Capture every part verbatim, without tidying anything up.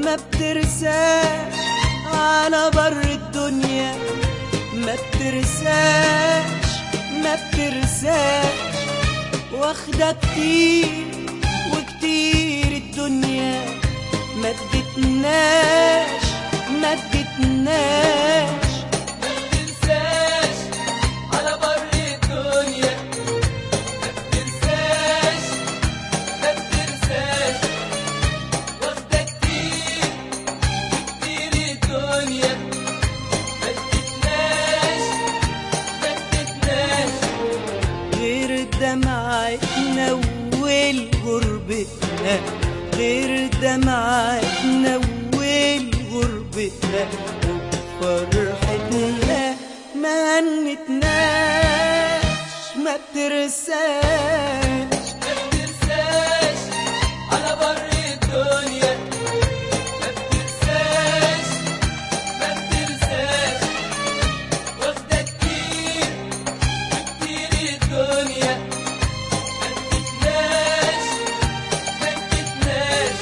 ما بترساش على بر الدنيا، ما بترساش ما بترساش، واخدة كتير وكتير الدنيا، ما ادتناش ما ادتناش. ما بترساش على بر الدنيا، ما بترساش ما بترساش، واخدة كتير كتير الدنيا، ما ادتناش ما ادتناش. غير دمعتنا والغربتنا، غير دمعتنا والغربتنا، وفرحتنا ما هنتناش. ما بترساش ما بترساش على بر الدنيا، ما بترساش ما بترساش، واخدة كتير كتير الدنيا، ما ادتناش ما ادتناش.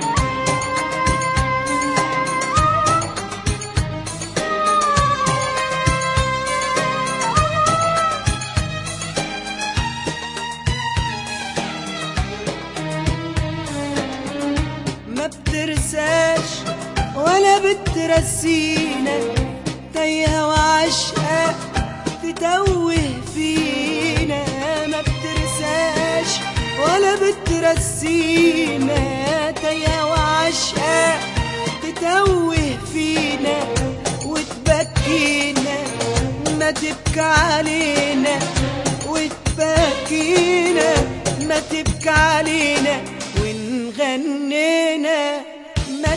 ما بترساش ولا بترسينا، تايهة وعشقة تتوه فينا. ما بترساش ولا بترسينا، تايهة وعشقة تتوه فينا وتبكينا. ما تبكي علينا وتبكينا، ما تبكي علينا ونغنينا ما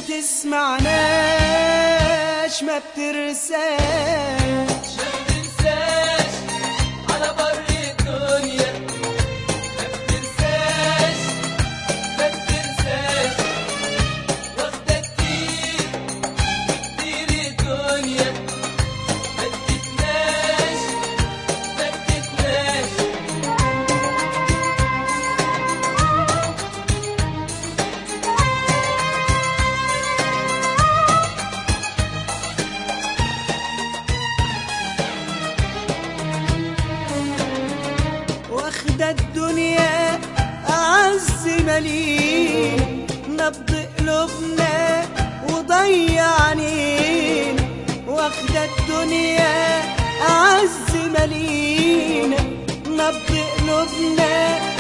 تسمعناش. ما بترساش ما بترساش على بر الدنيا، ما بترساش ما بترساش، واخدة كتير كتير الدنيا، ما ادتناش ما ادتناش. واخدة الدنيا أعز مليم، نبض قلوبنا وضيعنين. واخدة الدنيا أعز مليم، نبض قلوبنا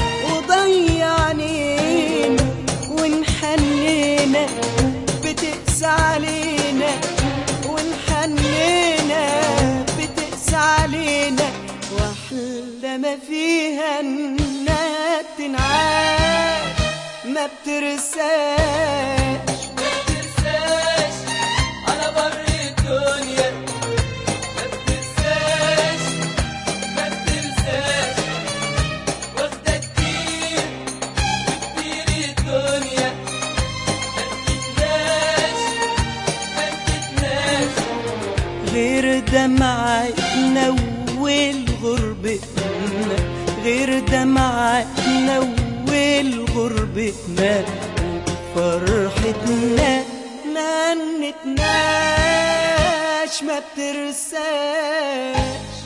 وضيعنين. ونحنينا بتقسى علينا، ونحنينا بتقسى علينا، واحلى ما فيها انها تنعاش. ما بترساش ما بترساش على بر الدنيا، ما بترساش ما بترساش، واخدة كتير كتير الدنيا، ما ادتناش ما ادتناش. غير دمعتنا والغربتنا، غير دمعتنا والغربتنا، فرحتنا ما نتناش. ما بترساش